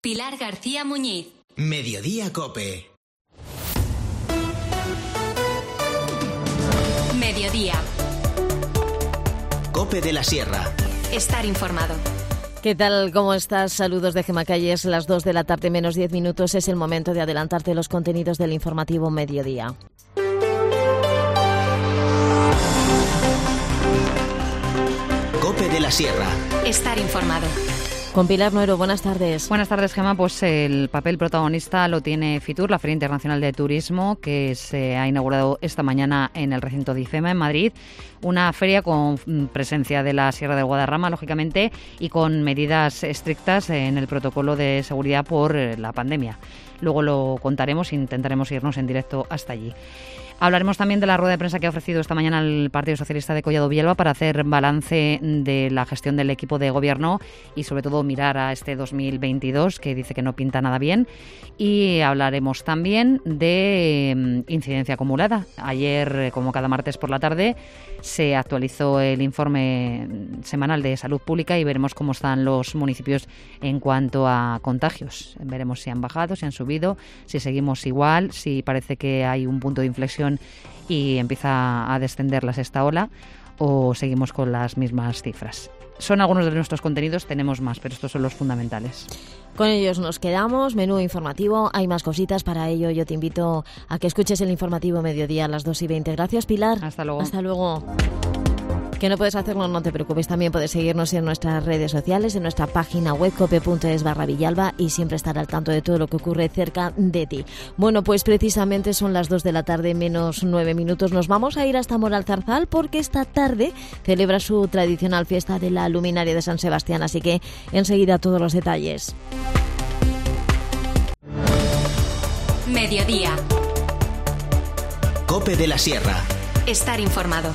Pilar García Muñiz. Mediodía Cope. Mediodía. Cope de la Sierra. Estar informado. ¿Qué tal? ¿Cómo estás? Saludos de Gemma Calles. Las 2 de la tarde menos 10 minutos. Es el momento de adelantarte los contenidos del informativo Mediodía. Cope de la Sierra. Estar informado. Con Pilar Nuero, buenas tardes. Buenas tardes, Gemma. Pues el papel protagonista lo tiene Fitur, la Feria Internacional de Turismo, que se ha inaugurado esta mañana en el recinto de IFEMA, en Madrid. Una feria con presencia de la Sierra del Guadarrama, lógicamente, y con medidas estrictas en el protocolo de seguridad por la pandemia. Luego lo contaremos e intentaremos irnos en directo hasta allí. Hablaremos también de la rueda de prensa que ha ofrecido esta mañana el Partido Socialista de Collado Villalba para hacer balance de la gestión del equipo de gobierno y sobre todo mirar a este 2022 que dice que no pinta nada bien. Y hablaremos también de incidencia acumulada. Ayer, como cada martes por la tarde, se actualizó el informe semanal de salud pública y veremos cómo están los municipios en cuanto a contagios. Veremos si han bajado, si han subido, si seguimos igual, si parece que hay un punto de inflexión y empieza a descender la sexta ola o seguimos con las mismas cifras. Son algunos de nuestros contenidos, tenemos más, pero estos son los fundamentales. Con ellos nos quedamos, menú informativo, hay más cositas, para ello yo te invito a que escuches el informativo Mediodía a las 2:20. Gracias, Pilar. Hasta luego. Hasta luego. Que no puedes hacerlo, no te preocupes, también puedes seguirnos en nuestras redes sociales, en nuestra página web cope.es/Villalba y siempre estar al tanto de todo lo que ocurre cerca de ti. Bueno, pues precisamente son las 2 de la tarde menos 9 minutos. Nos vamos a ir hasta Moralzarzal porque esta tarde celebra su tradicional fiesta de la luminaria de San Sebastián, así que enseguida todos los detalles. Mediodía. Cope de la Sierra. Estar informado.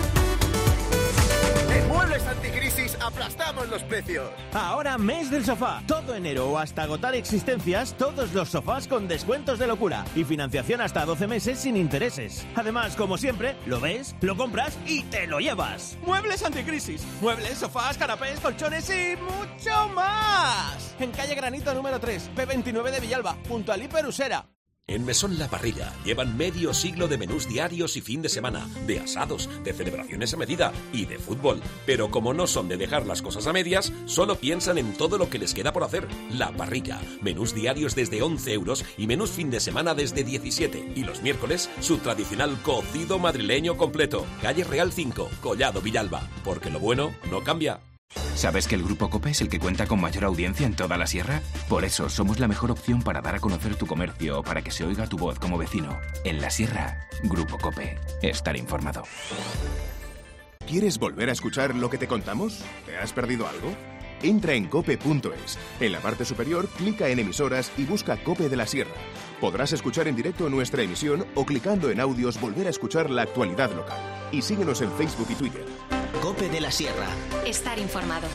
En Muebles Anticrisis aplastamos los precios. Ahora mes del sofá. Todo enero o hasta agotar existencias, todos los sofás con descuentos de locura y financiación hasta 12 meses sin intereses. Además, como siempre, lo ves, lo compras y te lo llevas. Muebles Anticrisis. Muebles, sofás, canapés, colchones y mucho más. En calle Granito número 3, P29 de Villalba, junto al Hiper Usera. En Mesón La Parrilla llevan medio siglo de menús diarios y fin de semana, de asados, de celebraciones a medida y de fútbol. Pero como no son de dejar las cosas a medias, solo piensan en todo lo que les queda por hacer. La Parrilla, menús diarios desde 11 euros y menús fin de semana desde 17. Y los miércoles, su tradicional cocido madrileño completo. Calle Real 5, Collado Villalba. Porque lo bueno no cambia. ¿Sabes que el Grupo Cope es el que cuenta con mayor audiencia en toda la sierra? Por eso somos la mejor opción para dar a conocer tu comercio o para que se oiga tu voz como vecino. En la sierra, Grupo Cope. Estar informado. ¿Quieres volver a escuchar lo que te contamos? ¿Te has perdido algo? Entra en cope.es. En la parte superior, clica en emisoras y busca Cope de la Sierra. Podrás escuchar en directo nuestra emisión o clicando en audios volver a escuchar la actualidad local. Y síguenos en Facebook y Twitter. Cope de la Sierra. Estar informado.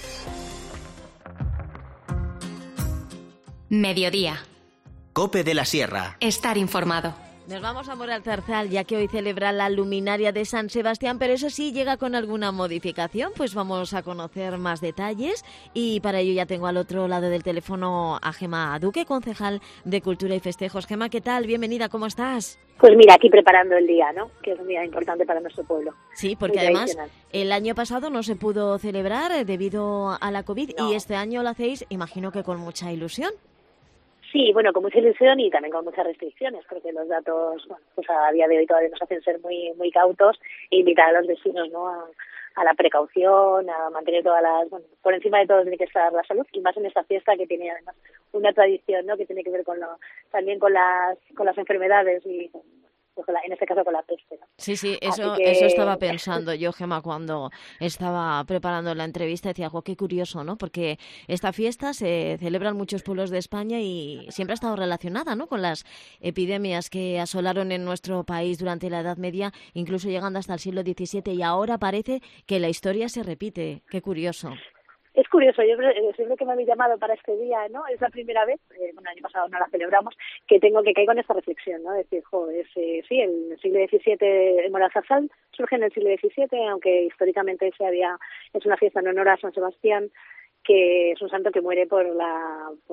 Mediodía. Cope de la Sierra. Estar informado. Nos vamos a Moralzarzal, ya que hoy celebra la luminaria de San Sebastián, pero eso sí, llega con alguna modificación. Pues vamos a conocer más detalles y para ello ya tengo al otro lado del teléfono a Gemma Duque, concejal de Cultura y Festejos. Gemma, ¿qué tal? Bienvenida, ¿cómo estás? Pues mira, aquí preparando el día, ¿no? Que es un día importante para nuestro pueblo. Sí, porque además el año pasado no se pudo celebrar debido a la COVID y este año lo hacéis, imagino que con mucha ilusión. Sí, bueno, con mucha ilusión y también con muchas restricciones, porque los datos, bueno, pues a día de hoy todavía nos hacen ser muy muy cautos e invitar a los vecinos, ¿no?, a la precaución, a mantener todas las, bueno, por encima de todo tiene que estar la salud y más en esta fiesta que tiene además una tradición, ¿no?, que tiene que ver con también con las enfermedades y pues en este caso con la peste, ¿no? Sí, eso estaba pensando yo, Gemma, cuando estaba preparando la entrevista. Decía, qué curioso, ¿no? Porque esta fiesta se celebra en muchos pueblos de España y siempre ha estado relacionada, ¿no?, con las epidemias que asolaron en nuestro país durante la Edad Media, incluso llegando hasta el siglo XVII, y ahora parece que la historia se repite. Qué curioso. Es curioso, yo siempre que me habéis llamado para este día, ¿no? Es la primera vez, bueno, el año pasado no la celebramos, que caigo en esta reflexión, ¿no? Decir, sí, el siglo XVII, el Moralzarzal surge en el siglo XVII, aunque históricamente es una fiesta en honor a San Sebastián, que es un santo que muere por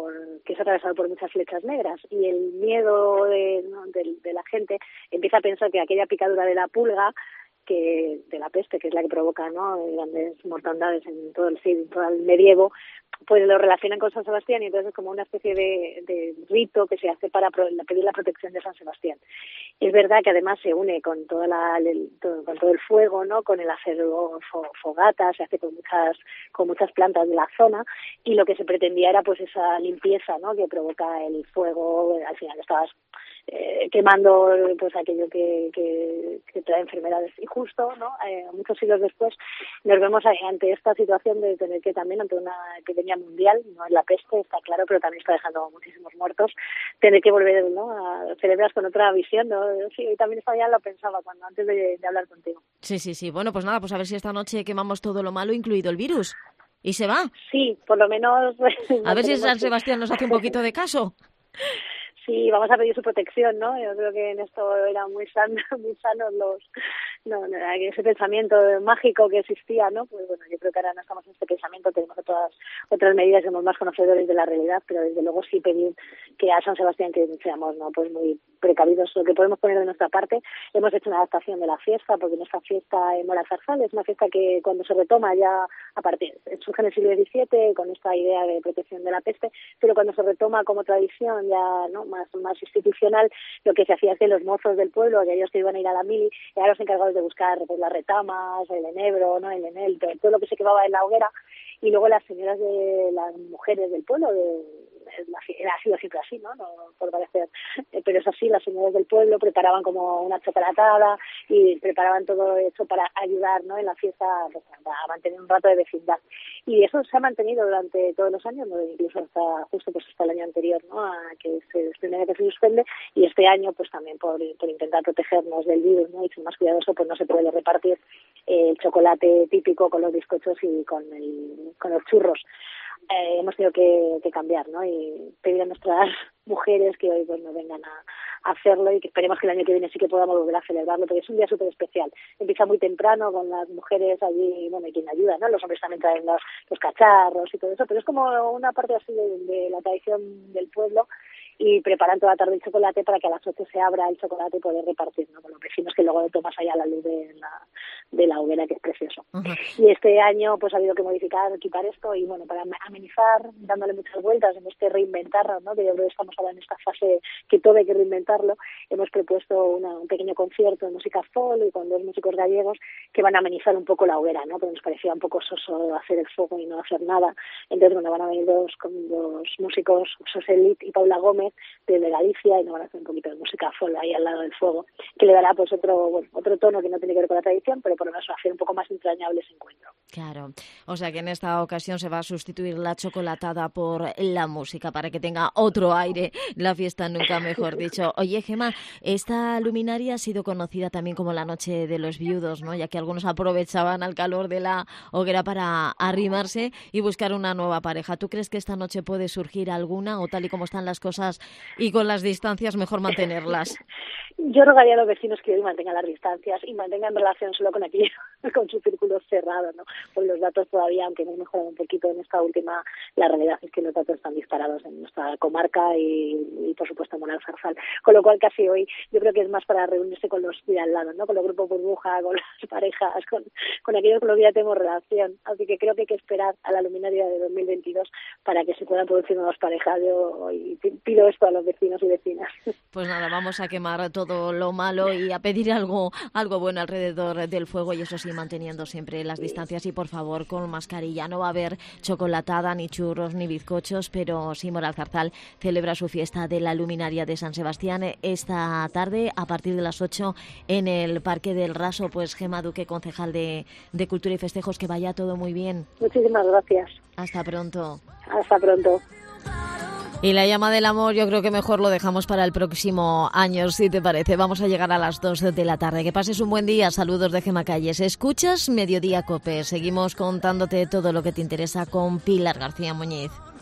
que es atravesado por muchas flechas negras, y el miedo de la gente empieza a pensar que aquella picadura de la pulga, que de la peste, que es la que provoca, ¿no?, grandes mortandades en todo el medievo, pues lo relacionan con San Sebastián, y entonces es como una especie de rito que se hace para pedir la protección de San Sebastián. Es verdad que además se une con todo el fuego, ¿no?, con el hacer fogata, se hace con muchas plantas de la zona, y lo que se pretendía era pues esa limpieza, ¿no?, que provoca el fuego. Al final estabas quemando pues aquello que trae enfermedades, y justo, ¿no?, muchos siglos después nos vemos ante esta situación de tener que también, ante una epidemia mundial, no es la peste, está claro, pero también está dejando muchísimos muertos, tener que volver, ¿no?, a celebrar con otra visión, ¿no? Sí, y también esta ya lo pensaba antes de hablar contigo. Sí. Bueno, pues nada, pues a ver si esta noche quemamos todo lo malo, incluido el virus. ¿Y se va? Sí, por lo menos. A ver si San Sebastián nos hace un poquito de caso. Sí, vamos a pedir su protección, ¿no? Yo creo que en esto eran muy sanos ese pensamiento mágico que existía, ¿no? Pues bueno, yo creo que ahora no estamos en este pensamiento, tenemos otras medidas, somos más conocedores de la realidad, pero desde luego sí pedir que a San Sebastián que seamos, ¿no?, pues muy precavidos, lo que podemos poner de nuestra parte. Hemos hecho una adaptación de la fiesta, porque nuestra fiesta en Mora Zarzal es una fiesta que cuando se retoma ya a partir, surge en el siglo XVII con esta idea de protección de la peste, pero cuando se retoma como tradición ya, ¿no?, más institucional, lo que se hacía es que los mozos del pueblo, aquellos que iban a ir a la mili, eran los encargados de buscar pues las retamas, el enebro, ¿no?, el enel, todo lo que se quemaba en la hoguera, y luego las mujeres del pueblo, ha sido siempre así, ¿no? No por parecer, pero es así, las señoras del pueblo preparaban como una chocolatada y preparaban todo eso para ayudar, ¿no?, en la fiesta, pues, a mantener un rato de vecindad. Y eso se ha mantenido durante todos los años, ¿no?, incluso hasta el año anterior, ¿no?, a que se suspende, y este año pues también por intentar protegernos del virus, ¿no?, y ser más cuidadoso, pues no se puede repartir el chocolate típico con los bizcochos y con los churros. Hemos tenido que cambiar, ¿no?, y pedir a nuestras mujeres que hoy pues no vengan a hacerlo, y que esperemos que el año que viene sí que podamos volver a celebrarlo, porque es un día súper especial. Empieza muy temprano con las mujeres allí, bueno, y quien ayuda, ¿no? Los hombres también traen los cacharros y todo eso, pero es como una parte así de la tradición del pueblo, y preparan toda la tarde el chocolate para que a las 8 se abra el chocolate y poder repartirlo con los vecinos, que luego lo tomas allá a la luz de la hoguera, que es precioso. Uh-huh. Y este año pues ha habido que quitar esto, y bueno, para amenizar, dándole muchas vueltas en este reinventarlo, ¿no?, que yo creo que estamos ahora en esta fase que todo hay que reinventarlo, hemos propuesto un pequeño concierto de música folk y con 2 músicos gallegos que van a amenizar un poco la hoguera, ¿no?, porque nos parecía un poco soso hacer el fuego y no hacer nada. Entonces, bueno, van a venir dos músicos, Soselit y Paula Gómez, desde Galicia, y nos van a hacer un poquito de música folk ahí al lado del fuego, que le dará pues otro tono que no tiene que ver con la tradición, pero por lo menos va a hacer un poco más entrañable ese encuentro. Claro, o sea que en esta ocasión se va a sustituir la chocolatada por la música, para que tenga otro aire la fiesta, nunca mejor dicho. Oye, Gemma, esta luminaria ha sido conocida también como la Noche de los Viudos, ¿no?, ya que algunos aprovechaban al calor de la hoguera para arrimarse y buscar una nueva pareja. ¿Tú crees que esta noche puede surgir alguna, o tal y como están las cosas y con las distancias mejor mantenerlas? Yo rogaría a los vecinos que hoy mantengan las distancias y mantengan relación solo con aquello, con su círculo cerrado, ¿no? Pues los datos todavía, aunque hemos mejorado un poquito en esta última, la realidad es que los datos están disparados en nuestra comarca y por supuesto en Mora Zarzal. Con lo cual casi hoy yo creo que es más para reunirse con los de al lado, ¿no?, con los grupos burbuja, con las parejas, con aquellos con los que ya tenemos relación. Así que creo que hay que esperar a la luminaria de 2022 para que se puedan producir nuevas parejas. Yo hoy pido esto a los vecinos y vecinas. Pues nada, vamos a quemar todo lo malo y a pedir algo bueno alrededor del fuego, y eso sí, manteniendo siempre las distancias y por favor con mascarilla. No va a haber chocolatada, ni churros, ni bizcochos, pero sí, Mora Zarzal celebra su fiesta de la luminaria de San Sebastián esta tarde a partir de las 8 en el Parque del Raso. Pues Gemma Duque, concejal de Cultura y Festejos, que vaya todo muy bien. Muchísimas gracias. Hasta pronto. Hasta pronto. Y la llama del amor yo creo que mejor lo dejamos para el próximo año, si te parece. Vamos a llegar a las 2 de la tarde. Que pases un buen día. Saludos de Gemma Calles. Escuchas Mediodía COPE. Seguimos contándote todo lo que te interesa con Pilar García Muñiz.